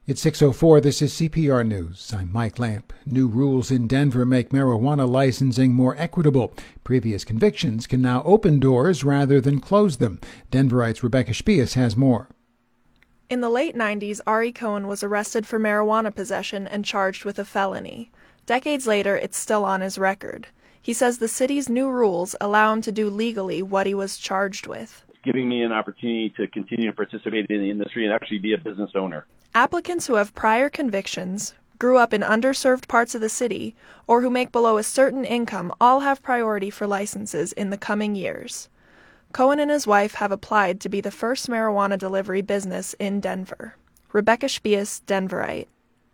It's 6:04. This is CPR News. I'm Mike Lamp. New rules in Denver make marijuana licensing more equitable. Previous convictions can now open doors rather than close them. Denverite's Rebecca Spies has more. In the late 90s, Ari Cohen was arrested for marijuana possession and charged with a felony. Decades later, it's still on his record. He says the city's new rules allow him to do legally what he was charged with. Giving me an opportunity to continue to participate in the industry and actually be a business owner. Applicants who have prior convictions, grew up in underserved parts of the city, or who make below a certain income all have priority for licenses in the coming years. Cohen and his wife have applied to be the first marijuana delivery business in Denver. Rebecca Spies, Denverite.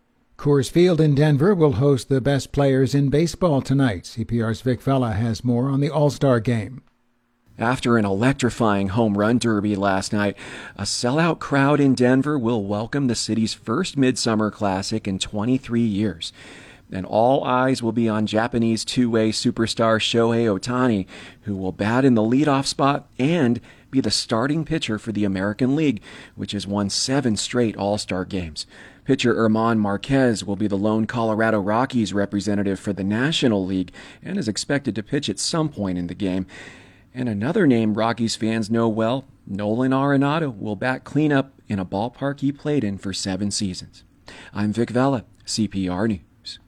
Coors Field in Denver will host the best players in baseball tonight. CPR's Vic Vella has more on the All-Star Game. After an electrifying home run derby last night, a sellout crowd in Denver will welcome the city's first Midsummer Classic in 23 years. And all eyes will be on Japanese two-way superstar Shohei Ohtani, who will bat in the leadoff spot and be the starting pitcher for the American League, which has won 7 straight All-Star games. Pitcher German Marquez will be the lone Colorado Rockies representative for the National League and is expected to pitch at some point in the game. And another name Rockies fans know well, Nolan Arenado, will bat cleanup in a ballpark he played in for 7 seasons. I'm Vic Vella, CPR News.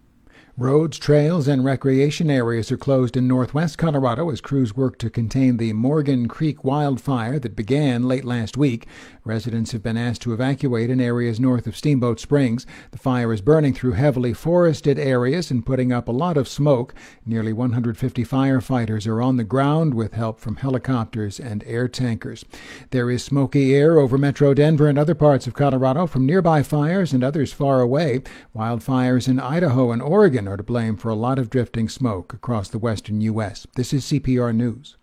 Roads, trails, and recreation areas are closed in northwest Colorado as crews work to contain the Morgan Creek wildfire that began late last week. Residents have been asked to evacuate in areas north of Steamboat Springs. The fire is burning through heavily forested areas and putting up a lot of smoke. Nearly 150 firefighters are on the ground with help from helicopters and air tankers. There is smoky air over metro Denver and other parts of Colorado from nearby fires and others far away. Wildfires in Idaho and Oregon are to blame for a lot of drifting smoke across the western U.S. This is CPR News.